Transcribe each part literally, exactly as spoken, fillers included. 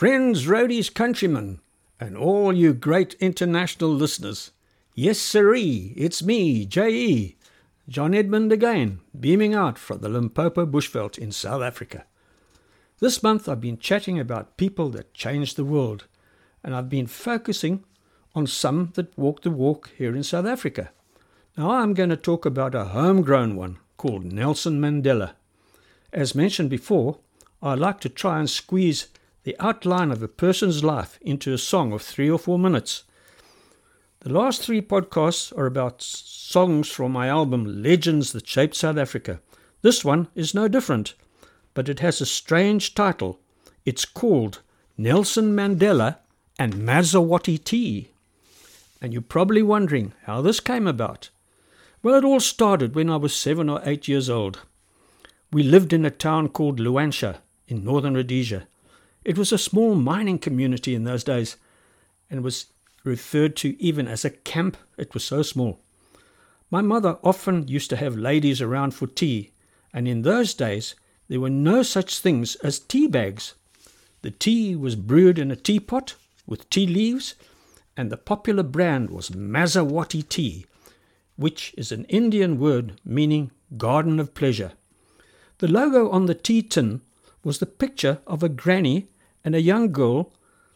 Friends, roadies, countrymen, and all you great international listeners. Yes, sirree, it's me, J E, John Edmund again, beaming out from the Limpopo Bushveld in South Africa. This month I've been chatting about people that changed the world, and I've been focusing on some that walk the walk here in South Africa. Now I'm going to talk about a homegrown one called Nelson Mandela. As mentioned before, I like to try and squeeze the outline of a person's life into a song of three or four minutes. The last three podcasts are about songs from my album Legends That Shaped South Africa. This one is no different, but it has a strange title. It's called Nelson Mandela and Mazawati Tea. And you're probably wondering how this came about. Well, it all started when I was seven or eight years old. We lived in a town called Luanshya in northern Rhodesia. It was a small mining community in those days and was referred to even as a camp. It was so small. My mother often used to have ladies around for tea, and in those days there were no such things as tea bags. The tea was brewed in a teapot with tea leaves, and the popular brand was Mazawati tea, which is an Indian word meaning garden of pleasure. The logo on the tea tin was the picture of a granny and a young girl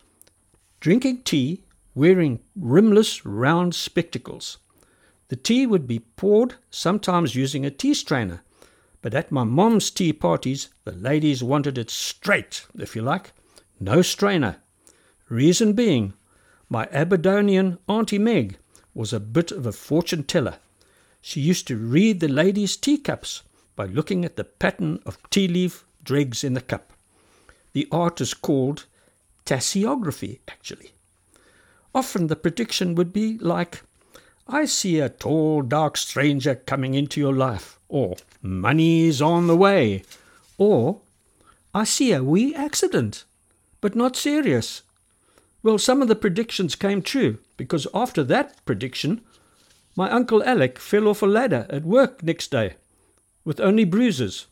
drinking tea, wearing rimless round spectacles. The tea would be poured, sometimes using a tea strainer, but at my mom's tea parties, the ladies wanted it straight, if you like, no strainer. Reason being, my Aberdonian Auntie Meg was a bit of a fortune teller. She used to read the ladies' teacups by looking at the pattern of tea leaf dregs in the cup. The art is called tasseography, actually. Often the prediction would be like, I see a tall, dark stranger coming into your life, or money's on the way, or I see a wee accident, but not serious. Well, some of the predictions came true, because after that prediction, my Uncle Alec fell off a ladder at work next day, with only bruises.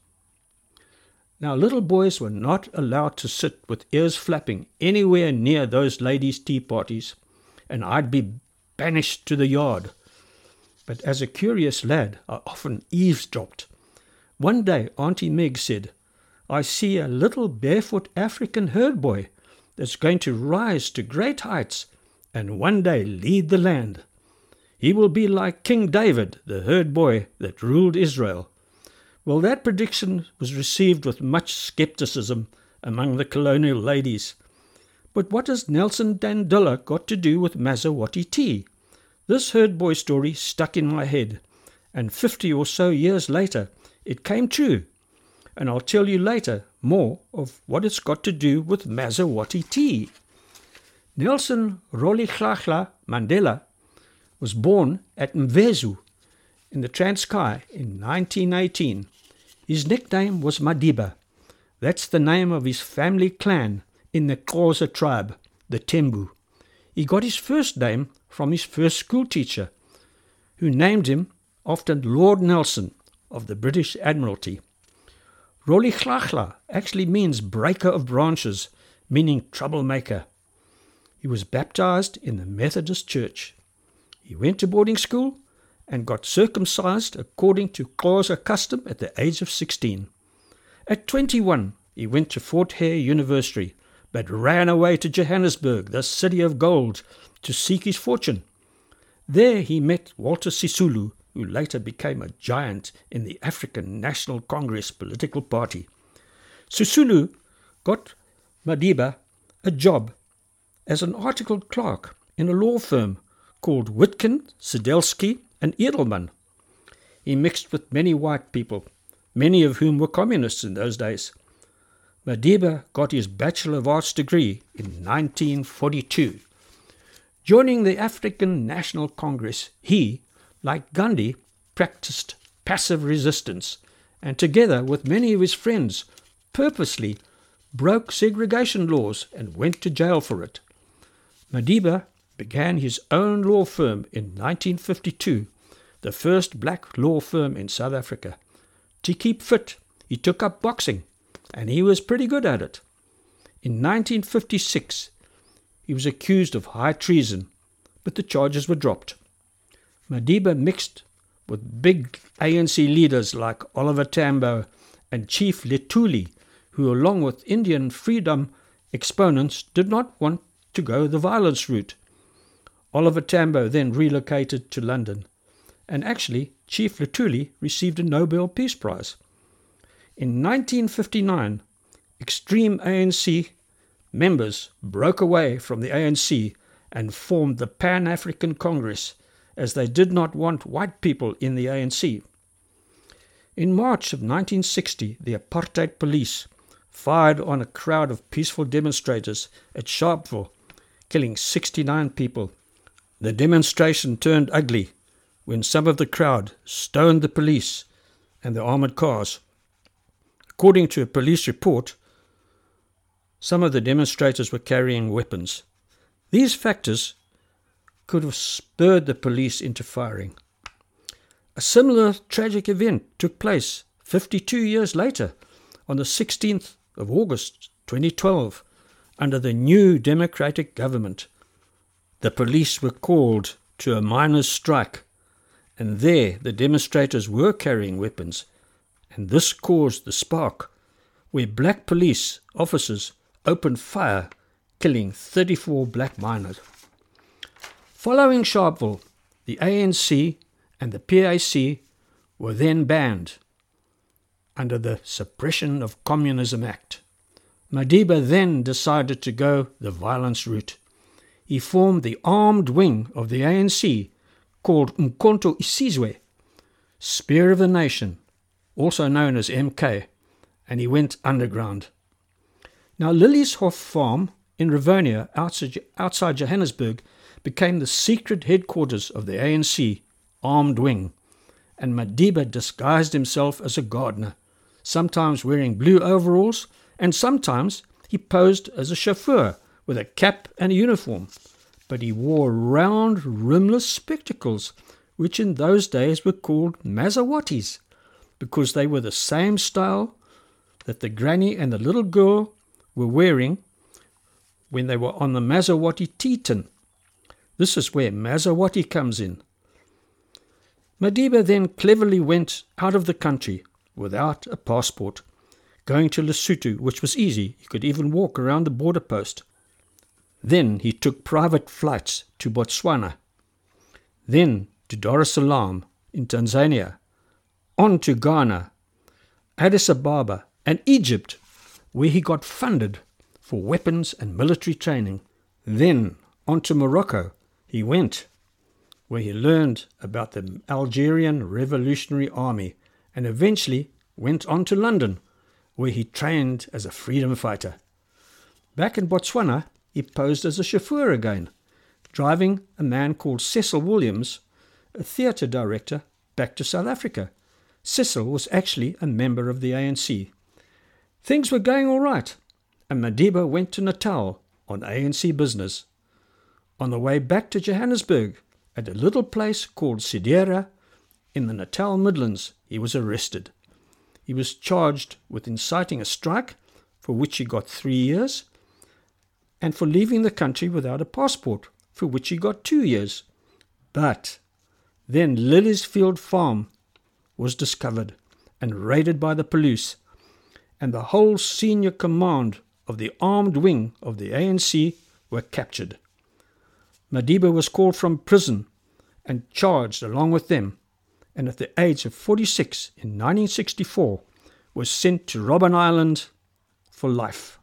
Now, little boys were not allowed to sit with ears flapping anywhere near those ladies' tea parties, and I'd be banished to the yard. But as a curious lad, I often eavesdropped. One day, Auntie Meg said, I see a little barefoot African herd boy that's going to rise to great heights and one day lead the land. He will be like King David, the herd boy that ruled Israel. Well, that prediction was received with much skepticism among the colonial ladies. But what has Nelson Mandela got to do with Mazawati tea? This herd boy story stuck in my head, and fifty or so years later, it came true. And I'll tell you later more of what it's got to do with Mazawati tea. Nelson Rolihlahla Mandela was born at Mvezu in the Transkei in nineteen eighteen. His nickname was Madiba. That's the name of his family clan in the Xhosa tribe, the Tembu. He got his first name from his first school teacher, who named him after Lord Nelson of the British Admiralty. Rolihlahla actually means breaker of branches, meaning troublemaker. He was baptized in the Methodist Church. He went to boarding school and got circumcised according to Xhosa custom at the age of sixteen. At twenty-one, he went to Fort Hare University, but ran away to Johannesburg, the city of gold, to seek his fortune. There he met Walter Sisulu, who later became a giant in the African National Congress political party. Sisulu got Madiba a job as an articled clerk in a law firm called Witkin, Sidelsky and Edelman. He mixed with many white people, many of whom were communists in those days. Madiba got his Bachelor of Arts degree in nineteen forty-two. Joining the African National Congress, he, like Gandhi, practiced passive resistance, and together with many of his friends, purposely broke segregation laws and went to jail for it. Madiba began his own law firm in nineteen fifty-two, the first black law firm in South Africa. To keep fit, he took up boxing, and he was pretty good at it. In nineteen fifty-six, he was accused of high treason, but the charges were dropped. Madiba mixed with big A N C leaders like Oliver Tambo and Chief Letuli, who along with Indian freedom exponents did not want to go the violence route. Oliver Tambo then relocated to London, and actually Chief Letuli received a Nobel Peace Prize. In nineteen fifty-nine, extreme A N C members broke away from the A N C and formed the Pan-African Congress, as they did not want white people in the A N C. In March of nineteen sixty, the apartheid police fired on a crowd of peaceful demonstrators at Sharpeville, killing sixty-nine people. The demonstration turned ugly when some of the crowd stoned the police and the armoured cars. According to a police report, some of the demonstrators were carrying weapons. These factors could have spurred the police into firing. A similar tragic event took place fifty-two years later, on the sixteenth of August twenty twelve, under the new democratic government. The police were called to a miners' strike, and there the demonstrators were carrying weapons, and this caused the spark, where black police officers opened fire, killing thirty-four black miners. Following Sharpeville, the A N C and the P A C were then banned under the Suppression of Communism Act. Madiba then decided to go the violence route. He formed the armed wing of the A N C called Umkhonto Isizwe, Spear of the Nation, also known as M K, and he went underground. Now, Lilieshof Farm in Rivonia, outside, outside Johannesburg, became the secret headquarters of the A N C armed wing, and Madiba disguised himself as a gardener, sometimes wearing blue overalls, and sometimes he posed as a chauffeur with a cap and a uniform. But he wore round, rimless spectacles, which in those days were called Mazawatis, because they were the same style that the granny and the little girl were wearing when they were on the Mazawati tea tin. This is where Mazawati comes in. Madiba then cleverly went out of the country without a passport, going to Lesotho, which was easy. He could even walk around the border post. Then he took private flights to Botswana, then to Dar es Salaam in Tanzania, on to Ghana, Addis Ababa, and Egypt, where he got funded for weapons and military training. Then on to Morocco he went, where he learned about the Algerian Revolutionary Army, and eventually went on to London, where he trained as a freedom fighter. Back in Botswana, he posed as a chauffeur again, driving a man called Cecil Williams, a theatre director, back to South Africa. Cecil was actually a member of the A N C. Things were going all right, and Madiba went to Natal on A N C business. On the way back to Johannesburg, at a little place called Sidera in the Natal Midlands, he was arrested. He was charged with inciting a strike, for which he got three years, and for leaving the country without a passport, for which he got two years. But then Liliesfield Farm was discovered and raided by the police, and the whole senior command of the armed wing of the A N C were captured. Madiba was called from prison and charged along with them, and at the age of forty-six in nineteen sixty-four was sent to Robben Island for life.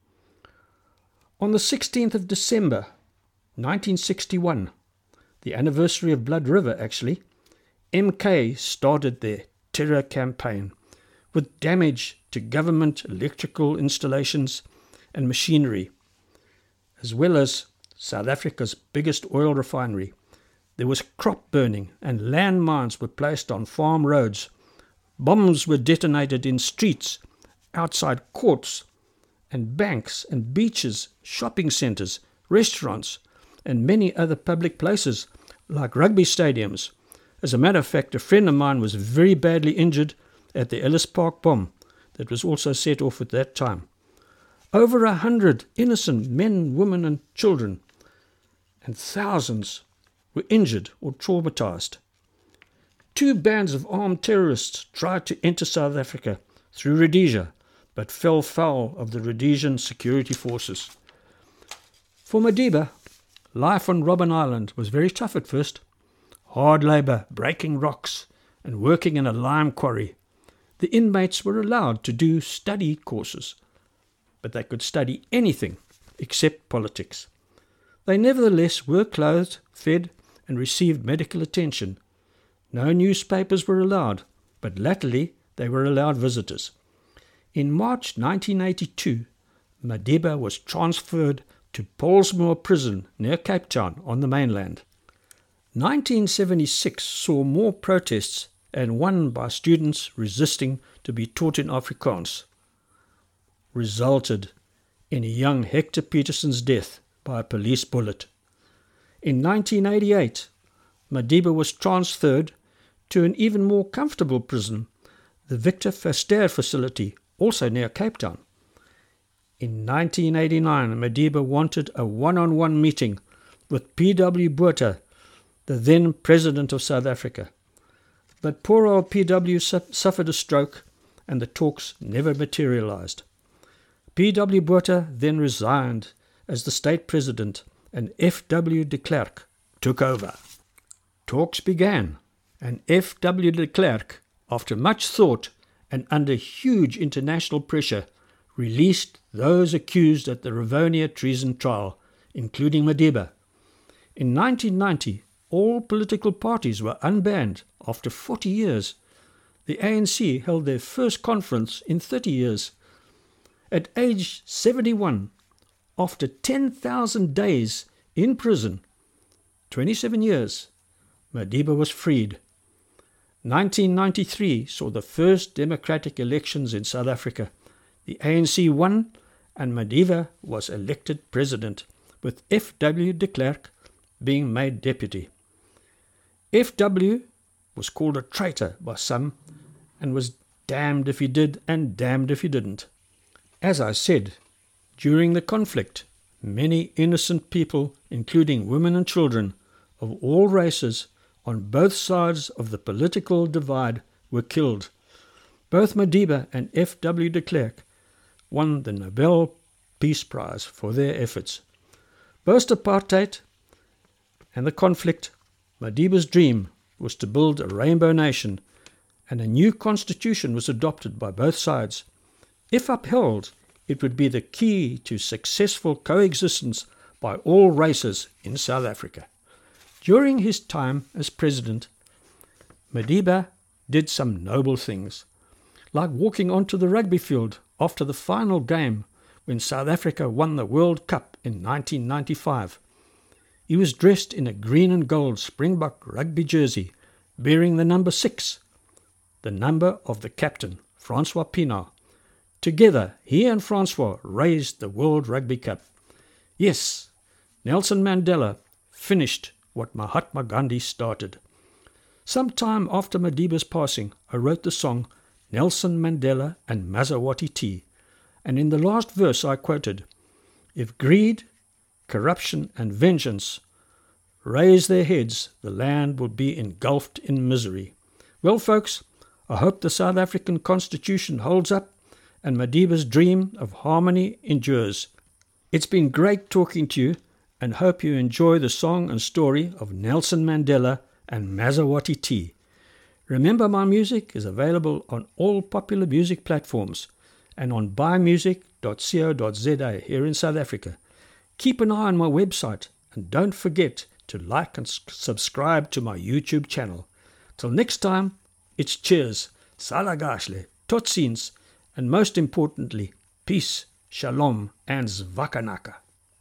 On the sixteenth of December nineteen sixty-one, the anniversary of Blood River actually, M K started their terror campaign with damage to government electrical installations and machinery, as well as South Africa's biggest oil refinery. There was crop burning and landmines were placed on farm roads. Bombs were detonated in streets, outside courts, and banks and beaches, shopping centres, restaurants, and many other public places like rugby stadiums. As a matter of fact, a friend of mine was very badly injured at the Ellis Park bomb that was also set off at that time. Over a hundred innocent men, women and children, and thousands were injured or traumatized. Two bands of armed terrorists tried to enter South Africa through Rhodesia, but fell foul of the Rhodesian security forces. For Madiba, life on Robben Island was very tough at first. Hard labour, breaking rocks, and working in a lime quarry. The inmates were allowed to do study courses, but they could study anything except politics. They nevertheless were clothed, fed, and received medical attention. No newspapers were allowed, but latterly they were allowed visitors. In March nineteen eighty-two, Madiba was transferred to Pollsmoor Prison near Cape Town on the mainland. nineteen seventy-six saw more protests and one by students resisting to be taught in Afrikaans, resulted in a young Hector Peterson's death by a police bullet. In nineteen eighty-eight, Madiba was transferred to an even more comfortable prison, the Victor Verster facility, also near Cape Town. In nineteen eighty-nine, Madiba wanted a one-on-one meeting with P W Botha, the then President of South Africa. But poor old P W su- suffered a stroke and the talks never materialized. P W Botha then resigned as the state president and F W de Klerk took over. Talks began, and F W de Klerk, after much thought and under huge international pressure, released those accused at the Rivonia treason trial, including Madiba. In nineteen ninety, all political parties were unbanned after forty years. The A N C held their first conference in thirty years. At age seventy-one, after ten thousand days in prison, twenty-seven years, Madiba was freed. nineteen ninety-three saw the first democratic elections in South Africa. The A N C won and Madiba was elected president, with F W de Klerk being made deputy. F W was called a traitor by some and was damned if he did and damned if he didn't. As I said, during the conflict, many innocent people, including women and children of all races on both sides of the political divide, were killed. Both Madiba and F W de Klerk won the Nobel Peace Prize for their efforts. Post-apartheid and the conflict, Madiba's dream was to build a rainbow nation, and a new constitution was adopted by both sides. If upheld, it would be the key to successful coexistence by all races in South Africa. During his time as president, Madiba did some noble things, like walking onto the rugby field after the final game when South Africa won the World Cup in nineteen ninety-five. He was dressed in a green and gold Springbok rugby jersey, bearing the number six, the number of the captain, Francois Pienaar. Together, he and Francois raised the World Rugby Cup. Yes, Nelson Mandela finished what Mahatma Gandhi started. Some time after Madiba's passing, I wrote the song Nelson Mandela and Mazawati Tea, and in the last verse I quoted, "If greed, corruption and vengeance raise their heads, the land will be engulfed in misery." Well, folks, I hope the South African Constitution holds up and Madiba's dream of harmony endures. It's been great talking to you, and hope you enjoy the song and story of Nelson Mandela and Mazawati Tea. Remember, my music is available on all popular music platforms and on buy music dot co dot za here in South Africa. Keep an eye on my website and don't forget to like and subscribe to my YouTube channel. Till next time, it's cheers, salagashle, tot ziens, and most importantly, peace, shalom, and zwakanaka.